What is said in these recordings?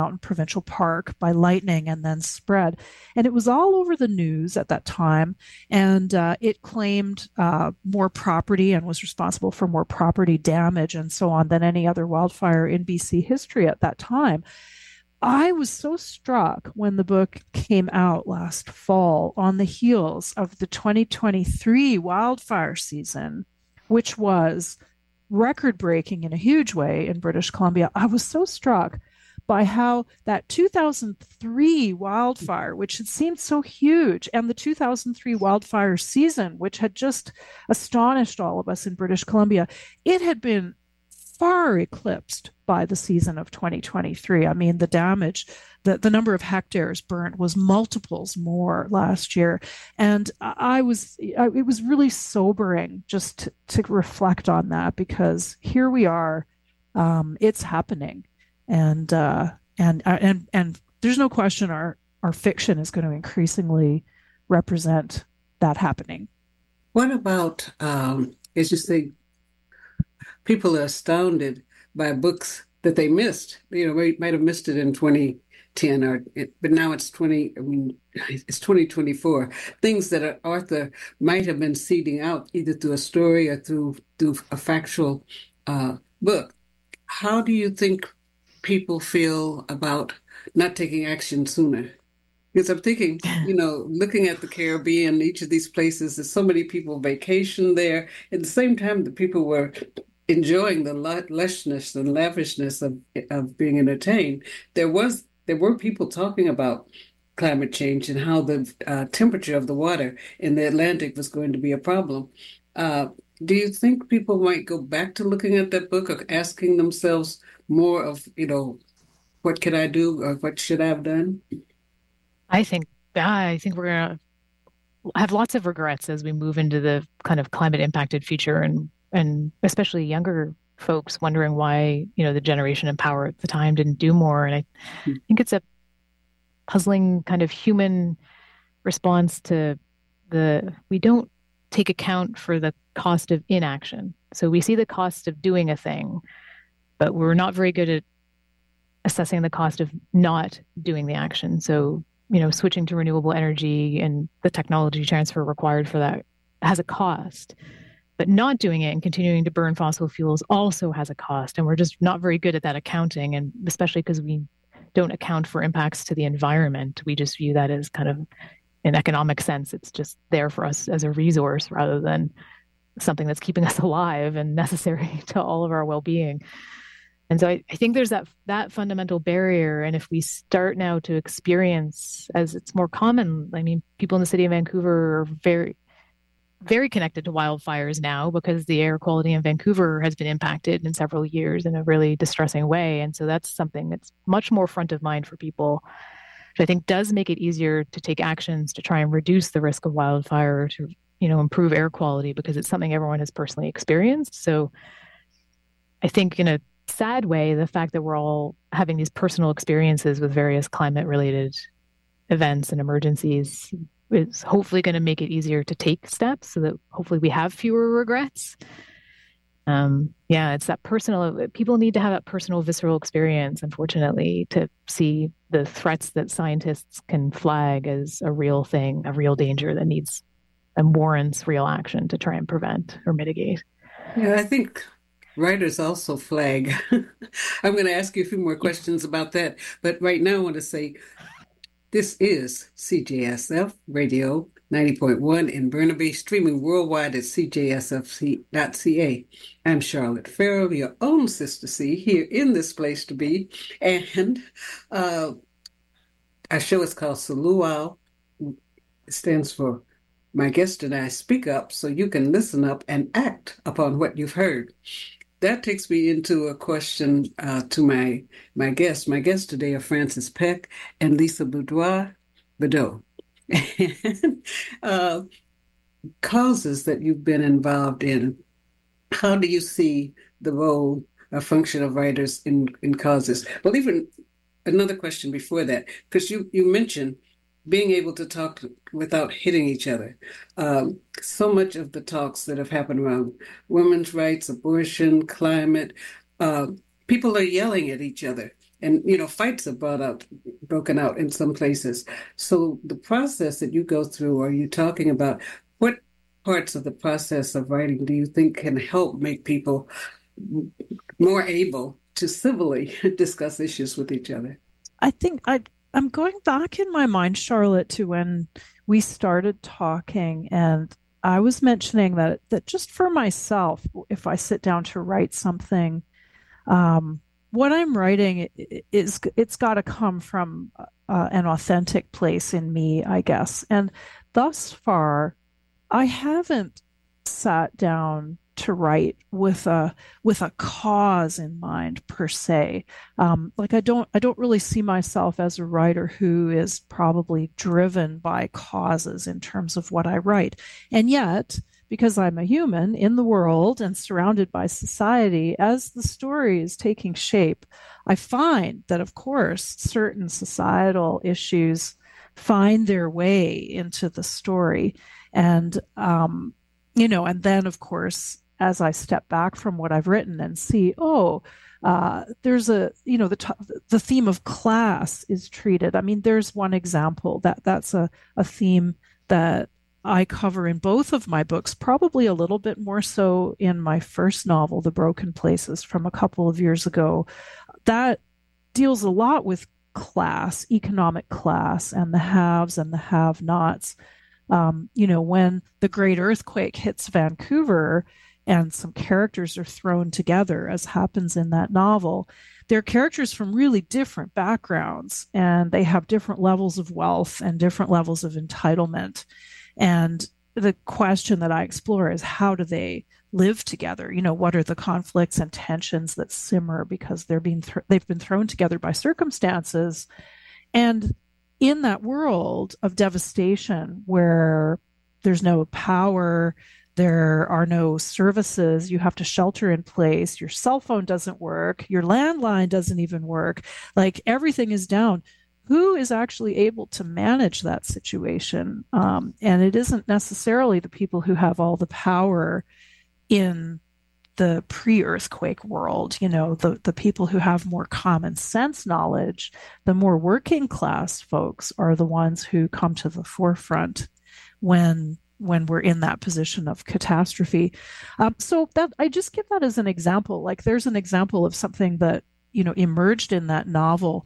Mountain Provincial Park by lightning and then spread. And it was all over the news at that time. And it claimed more property and was responsible for more property damage and so on than any other wildfire in BC history at that time. I was so struck when the book came out last fall on the heels of the 2023 wildfire season, which was record breaking in a huge way in British Columbia. I was so struck by how that 2003 wildfire, which had seemed so huge, and the 2003 wildfire season, which had just astonished all of us in British Columbia, it had been far eclipsed by the season of 2023. I mean, the damage, the number of hectares burnt was multiples more last year. And it was really sobering just to reflect on that, because here we are, it's happening. And there's no question our fiction is going to increasingly represent that happening. What about, as you say, people are astounded by books that they missed. You know, we might have missed it in 2010, but now it's 2024. Things that Arthur might have been seeding out either through a story or through a factual book. How do you think people feel about not taking action sooner? Because I'm thinking, looking at the Caribbean, each of these places, there's so many people vacation there. At the same time, the people were enjoying the lushness and lavishness of being entertained. There were people talking about climate change and how the temperature of the water in the Atlantic was going to be a problem. Do you think people might go back to looking at that book or asking themselves more of, what could I do or what should I have done? I think we're going to have lots of regrets as we move into the kind of climate impacted future, and especially younger folks wondering why, the generation in power at the time didn't do more. And I think it's a puzzling kind of human response to we don't take account for the cost of inaction. So we see the cost of doing a thing, but we're not very good at assessing the cost of not doing the action. So, switching to renewable energy and the technology transfer required for that has a cost. But not doing it and continuing to burn fossil fuels also has a cost. And we're just not very good at that accounting. And especially because we don't account for impacts to the environment. We just view that as kind of an economic sense. It's just there for us as a resource rather than something that's keeping us alive and necessary to all of our well-being. And so I think there's that fundamental barrier. And if we start now to experience, as it's more common, I mean, people in the city of Vancouver are very, very connected to wildfires now because the air quality in Vancouver has been impacted in several years in a really distressing way. And so that's something that's much more front of mind for people, which I think does make it easier to take actions to try and reduce the risk of wildfire, to, improve air quality, because it's something everyone has personally experienced. So I think in a sad way, the fact that we're all having these personal experiences with various climate related events and emergencies is hopefully going to make it easier to take steps so that hopefully we have fewer regrets. It's that personal, people need to have that personal visceral experience, unfortunately, to see the threats that scientists can flag as a real thing, a real danger that needs and warrants real action to try and prevent or mitigate. Yeah, I think writers also flag. I'm going to ask you a few more questions about that. But right now I want to say this is CJSF Radio 90.1 in Burnaby, streaming worldwide at cjsfc.ca. I'm Charlotte Farrell, your own Sister C, here in this place to be. And our show is called Saluau. It stands for My Guest and I Speak Up So You Can Listen Up and Act Upon What You've Heard. That takes me into a question to my guests. My guests today are Frances Peck and Lisa Boudoir-Bedeau. And causes that you've been involved in. How do you see the role or function of writers in causes? Well, even another question before that, because you mentioned being able to talk without hitting each other. So much of the talks that have happened around women's rights, abortion, climate, people are yelling at each other. and fights have broken out in some places. So the process that you go through, are you talking about what parts of the process of writing do you think can help make people more able to civilly discuss issues with each other? I think I'm going back in my mind, Charlotte, to when we started talking, and I was mentioning that just for myself, if I sit down to write something, um, what I'm writing is it's got to come from an authentic place in me, I guess. And thus far, I haven't sat down to write with a cause in mind per se. Like I don't really see myself as a writer who is probably driven by causes in terms of what I write. And yet, because I'm a human in the world and surrounded by society, as the story is taking shape, I find that, of course, certain societal issues find their way into the story. And, and then, of course, as I step back from what I've written and see, there's the theme of class is treated. I mean, there's one example that's a theme that I cover in both of my books, probably a little bit more so in my first novel, The Broken Places, from a couple of years ago. That deals a lot with class, economic class, and the haves and the have-nots. When the great earthquake hits Vancouver and some characters are thrown together, as happens in that novel, they're characters from really different backgrounds, and they have different levels of wealth and different levels of entitlement. And the question that I explore is, how do they live together? What are the conflicts and tensions that simmer because they've been thrown together by circumstances? And in that world of devastation where there's no power, there are no services, you have to shelter in place, your cell phone doesn't work, your landline doesn't even work, like everything is down. Who is actually able to manage that situation? And it isn't necessarily the people who have all the power in the pre-earthquake world, the people who have more common sense knowledge. The more working class folks are the ones who come to the forefront when we're in that position of catastrophe. So that I just give that as an example. Like there's an example of something that emerged in that novel.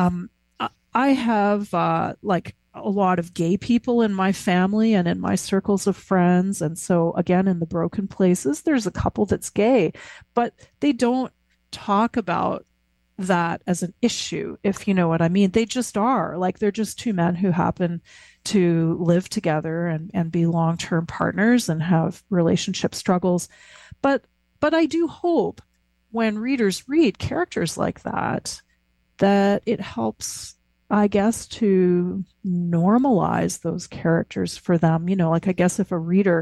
I have like a lot of gay people in my family and in my circles of friends. And so again, in The Broken Places, there's a couple that's gay, but they don't talk about that as an issue, if you know what I mean. They just are. Like they're just two men who happen to live together and be long-term partners and have relationship struggles. But I do hope when readers read characters like that it helps, I guess, to normalize those characters for them. Like I guess if a reader,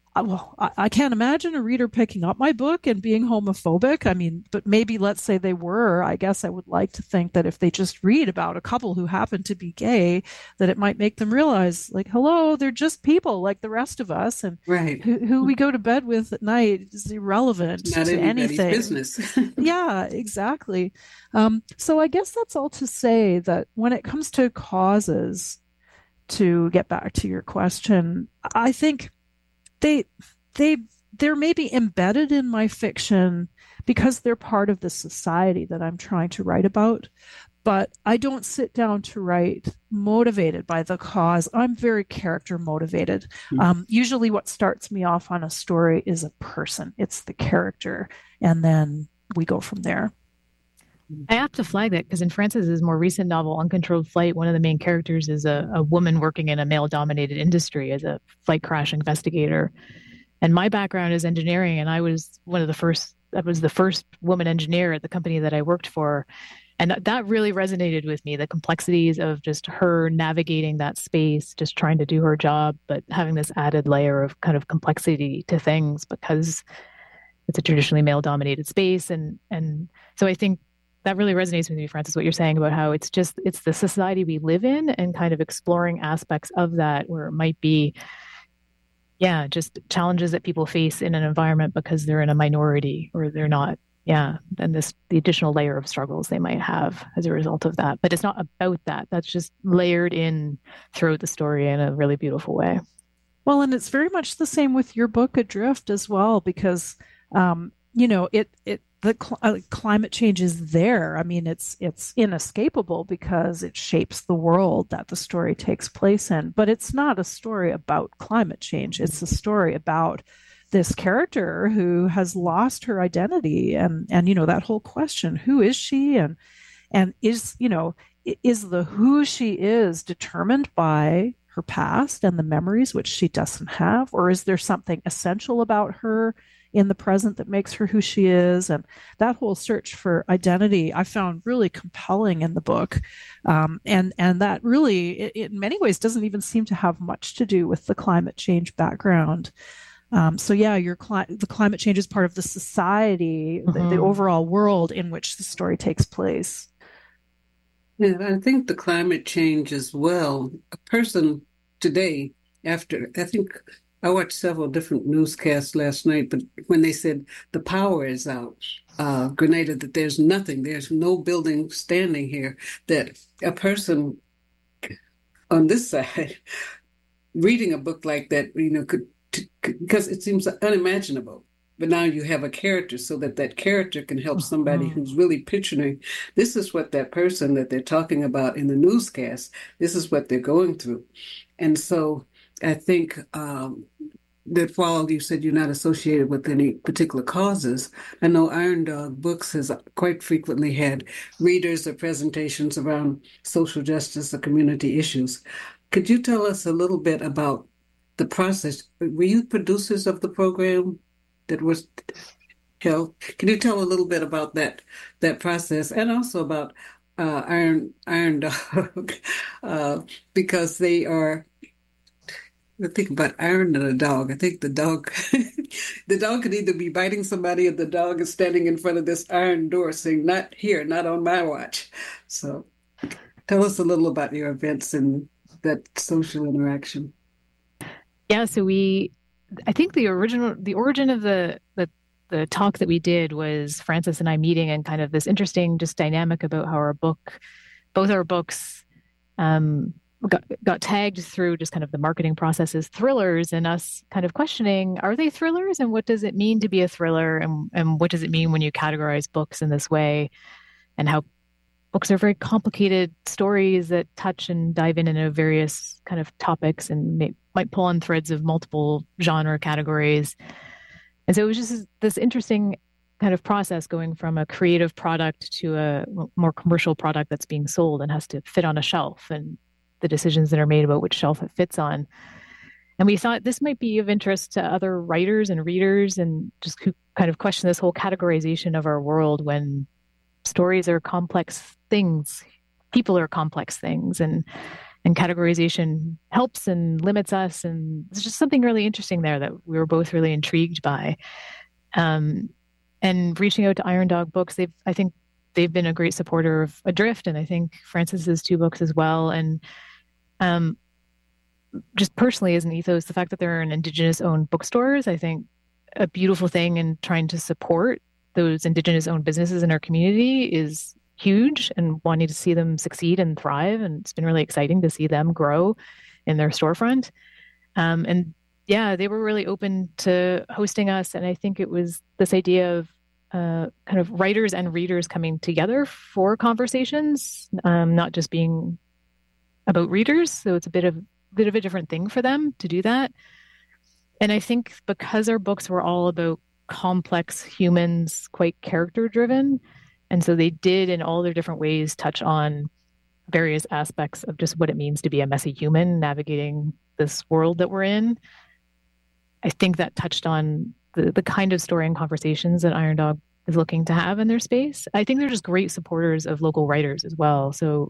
I can't imagine a reader picking up my book and being homophobic. I mean, but maybe let's say they were. I guess I would like to think that if they just read about a couple who happen to be gay, that it might make them realize, like, hello, they're just people like the rest of us, and right. who we go to bed with at night is irrelevant to anything. Business. Yeah, exactly. So I guess that's all to say that when it comes to causes, to get back to your question, I think they're maybe embedded in my fiction because they're part of the society that I'm trying to write about. But I don't sit down to write motivated by the cause. I'm very character motivated. Usually what starts me off on a story is a person. It's the character. And then we go from there. I have to flag that because in Frances's more recent novel, Uncontrolled Flight, one of the main characters is a woman working in a male-dominated industry as a flight crash investigator. And my background is engineering, and I was the first woman engineer at the company that I worked for. And that really resonated with me, the complexities of just her navigating that space, just trying to do her job, but having this added layer of kind of complexity to things because it's a traditionally male-dominated space. And so I think that really resonates with me, Frances, what you're saying about how it's the society we live in and kind of exploring aspects of that where it might be, just challenges that people face in an environment because they're in a minority or they're not yeah, and the additional layer of struggles they might have as a result of that. But it's not about that. That's just layered in throughout the story in a really beautiful way. Well, and it's very much the same with your book Adrift as well, because climate change is there. I mean, it's inescapable because it shapes the world that the story takes place in. But it's not a story about climate change. It's a story about this character who has lost her identity, and that whole question, who is she, and is the who she is determined by her past and the memories which she doesn't have, or is there something essential about her in the present that makes her who she is? And that whole search for identity I found really compelling in the book, and that really, in many ways, doesn't even seem to have much to do with the climate change background. So yeah, the climate change is part of the society, the overall world in which the story takes place. Yeah, I think the climate change as well. A person today, I think I watched several different newscasts last night, but when they said the power is out, Grenada, that there's no building standing here, that a person on this side reading a book like that, could because it seems unimaginable. But now you have a character so that character can help somebody who's really picturing, this is what that person that they're talking about in the newscast, this is what they're going through. And so I think that while you said you're not associated with any particular causes, I know Iron Dog Books has quite frequently had readers or presentations around social justice or community issues. Could you tell us a little bit about the process? Were you producers of the program that was held? Can you tell a little bit about that process, and also about Iron Dog, because they are. I think about Iron and a dog. I think the dog could either be biting somebody, or the dog is standing in front of this iron door saying, "Not here, not on my watch." So, tell us a little about your events and that social interaction. Yeah, so I think the origin of the talk that we did was Frances and I meeting, and kind of this interesting just dynamic about how both our books got tagged through just kind of the marketing process as thrillers, and us kind of questioning, are they thrillers, and what does it mean to be a thriller, and what does it mean when you categorize books in this way, and how books are very complicated stories that touch and dive into various kind of topics and might pull on threads of multiple genre categories. And so it was just this interesting kind of process going from a creative product to a more commercial product that's being sold and has to fit on a shelf, and the decisions that are made about which shelf it fits on. And we thought this might be of interest to other writers and readers, and just kind of question this whole categorization of our world, when stories are complex things, people are complex things, and categorization helps and limits us. And there's just something really interesting there that we were both really intrigued by. And reaching out to Iron Dog Books, I think they've been a great supporter of Adrift, and I think Frances's two books as well. And just personally as an ethos, the fact that they're an Indigenous-owned bookstores, I think a beautiful thing in trying to support those Indigenous-owned businesses in our community is huge, and wanting to see them succeed and thrive. And it's been really exciting to see them grow in their storefront. And yeah, they were really open to hosting us. And I think it was this idea of kind of writers and readers coming together for conversations, not just being about readers. So it's a bit of a different thing for them to do that. And I think because our books were all about complex humans, quite character driven, and so they did in all their different ways touch on various aspects of just what it means to be a messy human navigating this world that we're in. I think that touched on the kind of story and conversations that Iron Dog is looking to have in their space. I think they're just great supporters of local writers as well. So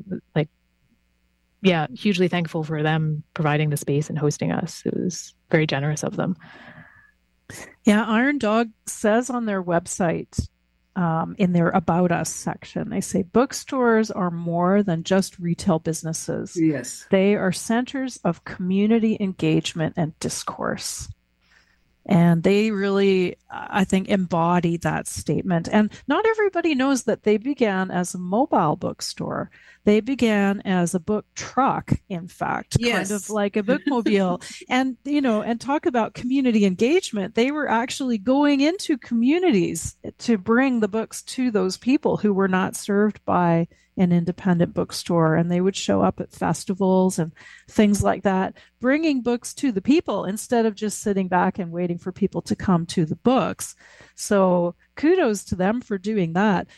hugely thankful for them providing the space and hosting us. It was very generous of them. Yeah, Iron Dog says on their website, in their About Us section, they say bookstores are more than just retail businesses. Yes. They are centers of community engagement and discourse. And they really, I think, embody that statement. And not everybody knows that they began as a mobile bookstore. They began as a book truck, in fact, kind of Yes. like a bookmobile. And, and talk about community engagement. They were actually going into communities to bring the books to those people who were not served by an independent bookstore. And they would show up at festivals and things like that, bringing books to the people instead of just sitting back and waiting for people to come to the books. So kudos to them for doing that.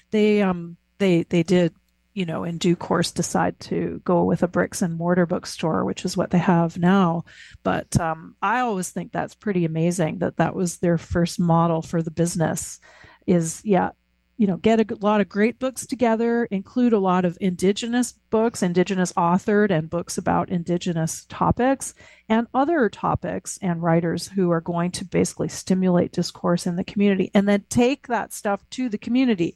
They did, in due course decide to go with a bricks and mortar bookstore, which is what they have now. But I always think that's pretty amazing that that was their first model for the business. Is yeah, get a lot of great books together, include a lot of Indigenous books, Indigenous authored, and books about Indigenous topics and other topics and writers who are going to basically stimulate discourse in the community, and then take that stuff to the community.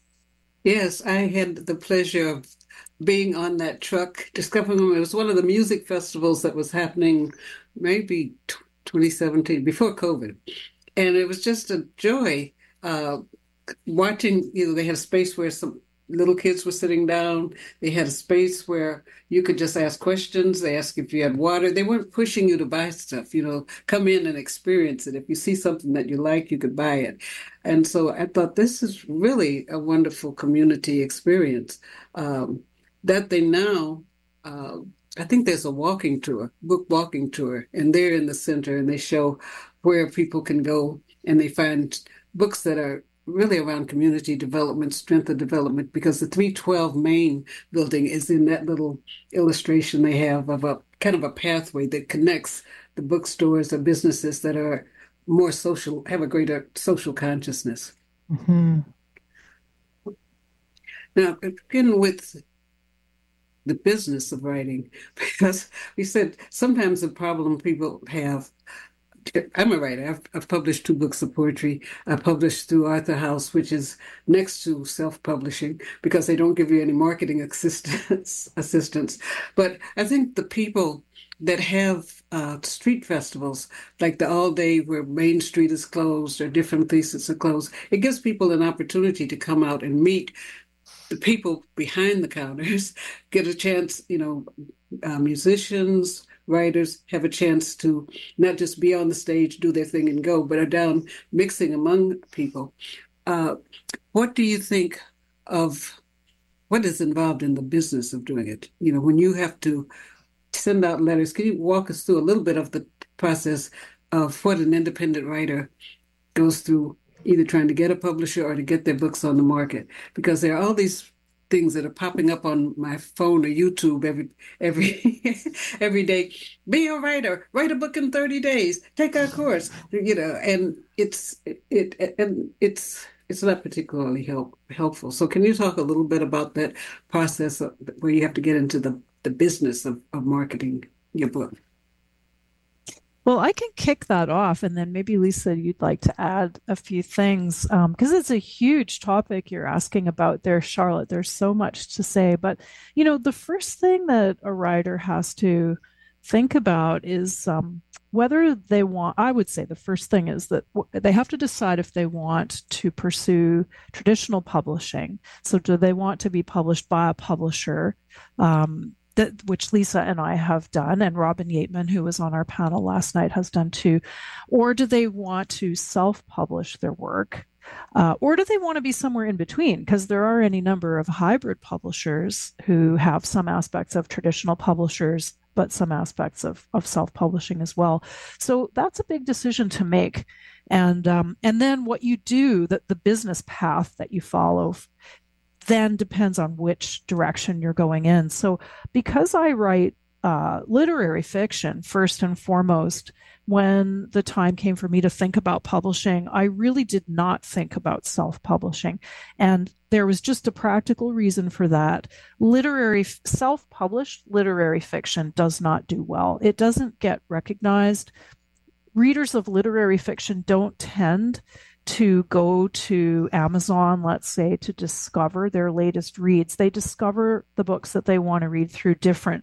Yes, I had the pleasure of being on that truck, discovering them. It was one of the music festivals that was happening maybe 2017, before COVID. And it was just a joy watching, they had a space where some little kids were sitting down. They had a space where you could just ask questions. They asked if you had water. They weren't pushing you to buy stuff, come in and experience it. If you see something that you like, you could buy it. And so I thought this is really a wonderful community experience that they now, I think there's a walking tour, book walking tour, and they're in the center and they show where people can go and they find books that are really around community development, strength of development, because the 312 Main building is in that little illustration they have of a kind of a pathway that connects the bookstores or businesses that are more social, have a greater social consciousness. Mm-hmm. Now, begin with the business of writing, because we said sometimes the problem people have, I'm a writer. I've published 2 books of poetry. I published through Arthur House, which is next to self-publishing because they don't give you any marketing assistance. But I think the people that have street festivals, like the All Day where Main Street is closed or different places are closed, it gives people an opportunity to come out and meet the people behind the counters, get a chance, musicians, writers have a chance to not just be on the stage, do their thing and go, but are down mixing among people. What do you think of what is involved in the business of doing it? When you have to send out letters, can you walk us through a little bit of the process of what an independent writer goes through, either trying to get a publisher or to get their books on the market? Because there are all these things that are popping up on my phone or YouTube every day. Be a writer, write a book in 30 days, take our course, and it's not particularly helpful. So can you talk a little bit about that process where you have to get into the business of marketing your book? Well, I can kick that off, and then maybe Lisa, you'd like to add a few things because it's a huge topic you're asking about there, Charlotte. There's so much to say, but the first thing that a writer has to think about is whether they want. I would say the first thing is that they have to decide if they want to pursue traditional publishing. So, do they want to be published by a publisher? Which Lisa and I have done, and Robin Yateman, who was on our panel last night, has done too. Or do they want to self-publish their work? Or do they want to be somewhere in between? Because there are any number of hybrid publishers who have some aspects of traditional publishers, but some aspects of self-publishing as well. So that's a big decision to make. And then what you do, the business path that you follow, then depends on which direction you're going in. So because I write literary fiction, first and foremost, when the time came for me to think about publishing, I really did not think about self-publishing. And there was just a practical reason for that. Self-published literary fiction does not do well. It doesn't get recognized. Readers of literary fiction don't tend to go to Amazon, let's say, to discover their latest reads. They discover the books that they want to read through different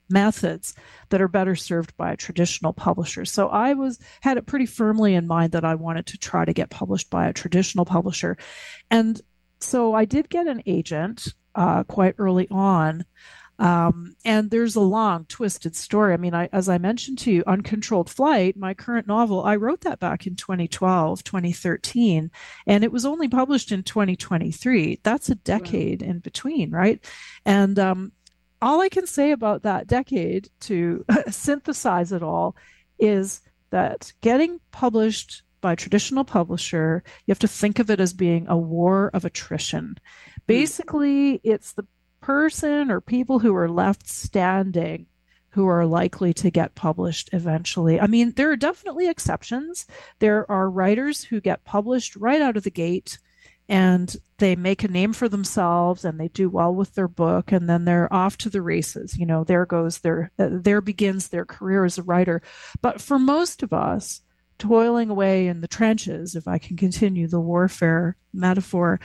methods that are better served by a traditional publisher. So I had it pretty firmly in mind that I wanted to try to get published by a traditional publisher. And so I did get an agent quite early on. And there's a long, twisted story. I mean, as I mentioned to you, Uncontrolled Flight, my current novel, I wrote that back in 2012, 2013, and it was only published in 2023. That's a decade in between, right? And all I can say about that decade to synthesize it all is that getting published by a traditional publisher, you have to think of it as being a war of attrition. Basically, it's the person or people who are left standing who are likely to get published eventually. I mean, there are definitely exceptions. There are writers who get published right out of the gate and they make a name for themselves and they do well with their book, and then they're off to the races. You know, there begins their career as a writer. But for most of us, toiling away in the trenches, if I can continue the warfare metaphor,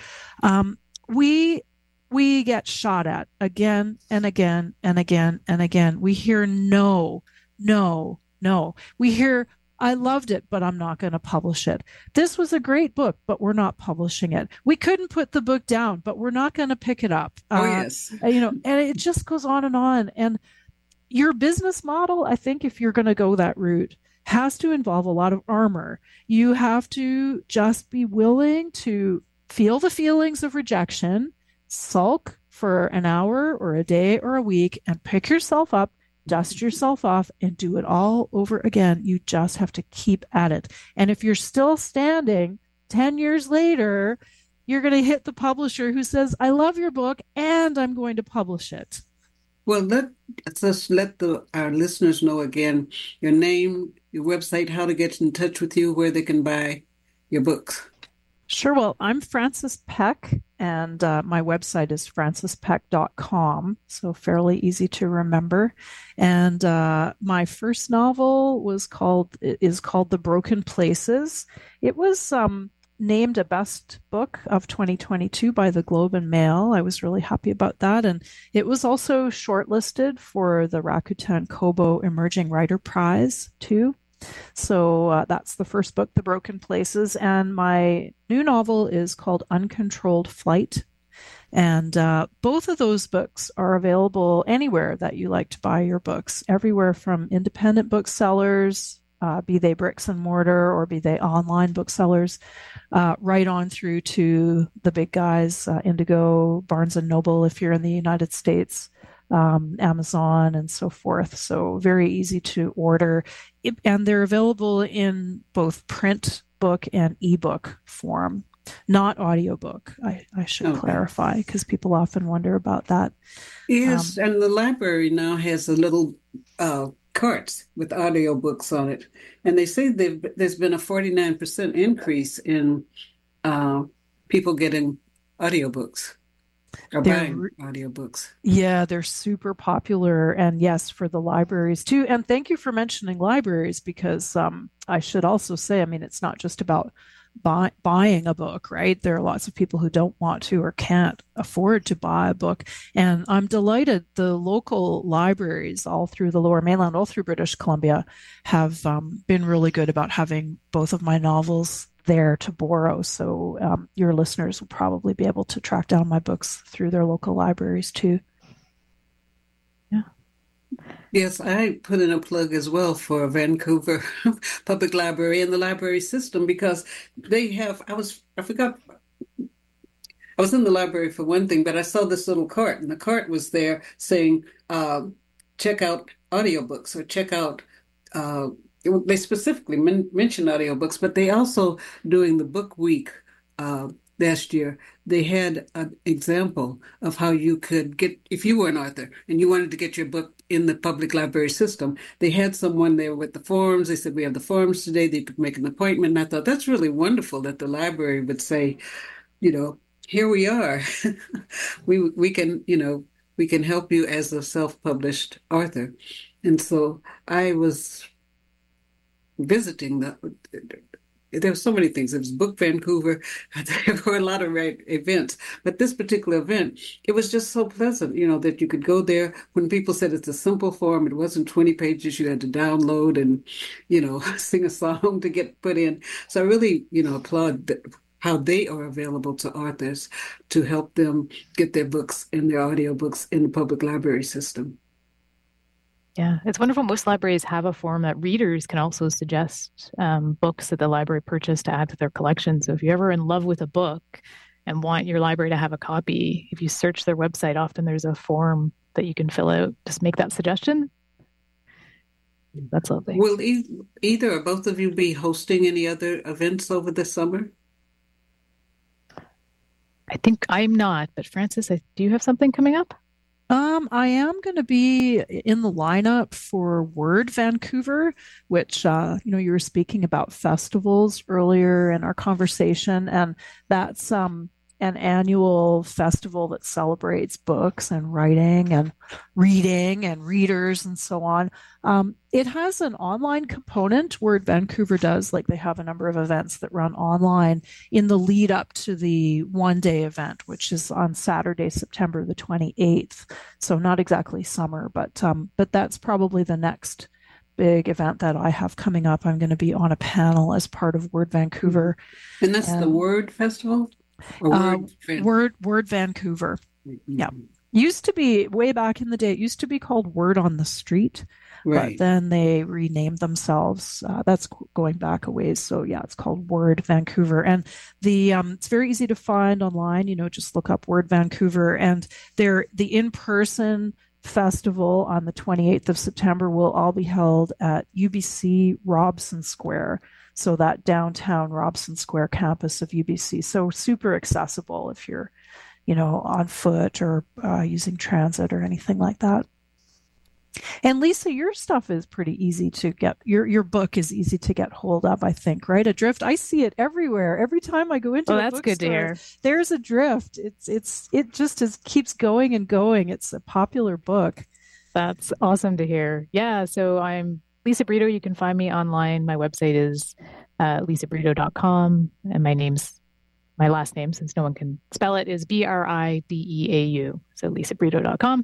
we get shot at again and again and again and again. We hear no, no, no. We hear, I loved it, but I'm not going to publish it. This was a great book, but we're not publishing it. We couldn't put the book down, but we're not going to pick it up. Yes. You know, and it just goes on and on. And your business model, I think, if you're going to go that route, has to involve a lot of armor. You have to just be willing to feel the feelings of rejection, sulk for an hour or a day or a week, and pick yourself up, dust yourself off, and do it all over again. You just have to keep at it. And if you're still standing 10 years later, you're going to hit the publisher who says, I love your book and I'm going to publish it. Well, let's let our listeners know again your name, your website, how to get in touch with you, where they can buy your books. Sure. Well, I'm Frances Peck, and my website is francespeck.com, so fairly easy to remember. And my first novel is called The Broken Places. It was named a best book of 2022 by the Globe and Mail. I was really happy about that. And it was also shortlisted for the Rakuten Kobo Emerging Writer Prize, too. So that's the first book, The Broken Places. And my new novel is called Uncontrolled Flight. And both of those books are available anywhere that you like to buy your books, everywhere from independent booksellers, be they bricks and mortar or be they online booksellers, right on through to the big guys, Indigo, Barnes and Noble, if you're in the United States, Amazon, and so forth. So very easy to order. And they're available in both print book and ebook form, not audiobook. I should clarify, because people often wonder about that. Yes, and the library now has a little carts with audiobooks on it. And they say there's been a 49% increase in people getting audiobooks. Or buying audiobooks. Yeah, they're super popular. And yes, for the libraries too. And thank you for mentioning libraries, because I should also say, I mean, it's not just about buying a book, right? There are lots of people who don't want to or can't afford to buy a book. And I'm delighted the local libraries all through the Lower Mainland, all through British Columbia, have been really good about having both of my novels there to borrow. So your listeners will probably be able to track down my books through their local libraries too. Yeah. Yes, I put in a plug as well for Vancouver Public Library and the library system, because they have, I was in the library for one thing, but I saw this little cart, and the cart was there saying, check out audiobooks, or check out they specifically mentioned audiobooks, but they also, during the book week last year, they had an example of how you could get, if you were an author and you wanted to get your book in the public library system, they had someone there with the forms. They said, we have the forms today. They could make an appointment. And I thought, that's really wonderful that the library would say, you know, here we are. we can, you know, we can help you as a self-published author. And so I was visiting there were so many things. There was Book Vancouver. There were a lot of events, but this particular event, it was just so pleasant, that you could go there. When people said it's a simple form, it wasn't 20 pages you had to download and, sing a song to get put in. So I really, applaud how they are available to authors to help them get their books and their audiobooks in the public library system. Yeah, it's wonderful. Most libraries have a form that readers can also suggest books that the library purchased to add to their collection. So if you're ever in love with a book and want your library to have a copy, if you search their website, often there's a form that you can fill out. Just make that suggestion. That's lovely. Will either or both of you be hosting any other events over the summer? I think I'm not, but Frances, do you have something coming up? I am going to be in the lineup for Word Vancouver, which, you were speaking about festivals earlier in our conversation, and that's an annual festival that celebrates books and writing and reading and readers and so on. It has an online component. Word Vancouver does, like they have a number of events that run online in the lead up to the one-day event, which is on Saturday, September the 28th. So not exactly summer, but that's probably the next big event that I have coming up. I'm going to be on a panel as part of Word Vancouver. And that's the Word Festival? Word Vancouver. Yeah. Used to be, way back in the day, it used to be called Word on the Street. Right. But then they renamed themselves. That's going back a ways. So yeah, it's called Word Vancouver. And it's very easy to find online. Just look up Word Vancouver. And the in-person festival on the 28th of September will all be held at UBC Robson Square. So that downtown Robson Square campus of UBC. So super accessible if you're, on foot or using transit or anything like that. And Lisa, your stuff is pretty easy to get. Your book is easy to get hold of, I think, right? Adrift. I see it everywhere. Every time I go into a that's good to hear. There's Adrift. It just keeps going and going. It's a popular book. That's awesome to hear. Yeah. So I'm Lisa Brito. You can find me online. My website is lisabrito.com, and my last name, since no one can spell it, is Brideau. So lisabrito.com.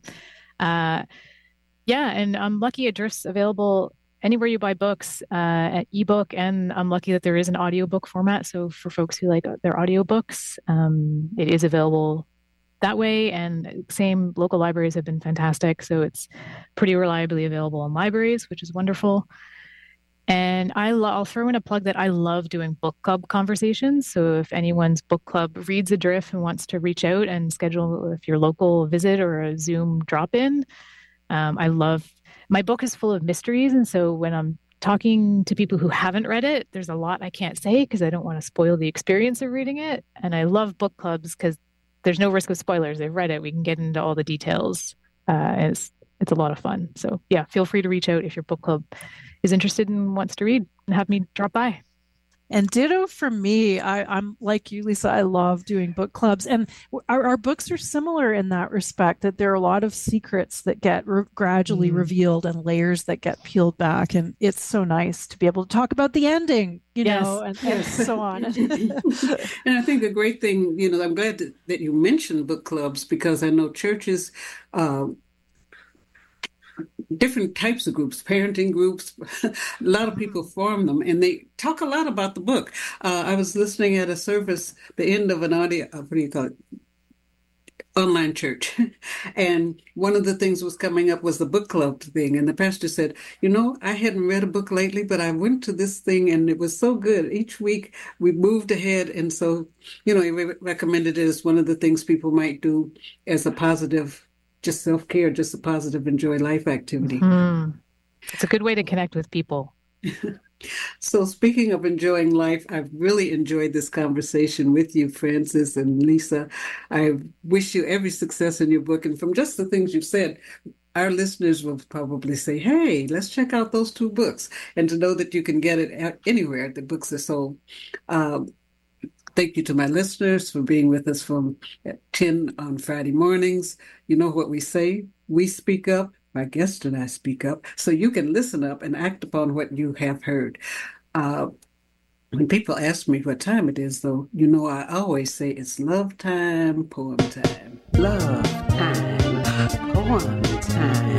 Yeah, and I'm lucky Adrift's available anywhere you buy books, at ebook, and I'm lucky that there is an audiobook format. So for folks who like their audiobooks, it is available that way. And same, local libraries have been fantastic. So it's pretty reliably available in libraries, which is wonderful. And I'll throw in a plug that I love doing book club conversations. So if anyone's book club reads Adrift and wants to reach out and schedule if your local visit or a Zoom drop-in, my book is full of mysteries. And so when I'm talking to people who haven't read it, there's a lot I can't say because I don't want to spoil the experience of reading it. And I love book clubs because there's no risk of spoilers. They've read it. We can get into all the details. It's a lot of fun. So yeah, feel free to reach out if your book club is interested and wants to read and have me drop by. And ditto for me. I'm like you, Lisa. I love doing book clubs, and our books are similar in that respect. That there are a lot of secrets that get gradually revealed and layers that get peeled back, and it's so nice to be able to talk about the ending, and so on. And I think a great thing, I'm glad that you mentioned book clubs because I know churches. Different types of groups, parenting groups, a lot of people form them, and they talk a lot about the book. I was listening at a service, the end of an online church, and one of the things was coming up was the book club thing, and the pastor said, I hadn't read a book lately, but I went to this thing, and it was so good. Each week we moved ahead, and so, he recommended it as one of the things people might do as a positive just self-care, just a positive enjoy life activity. Mm-hmm. It's a good way to connect with people. So speaking of enjoying life, I've really enjoyed this conversation with you, Frances and Lisa. I wish you every success in your book. And from just the things you've said, our listeners will probably say, hey, let's check out those two books. And to know that you can get it anywhere the books are sold. Thank you to my listeners for being with us from 10 on Friday mornings. You know what we say? We speak up. My guest and I speak up. So you can listen up and act upon what you have heard. When people ask me what time it is, though, I always say it's love time, poem time. Love time, poem time.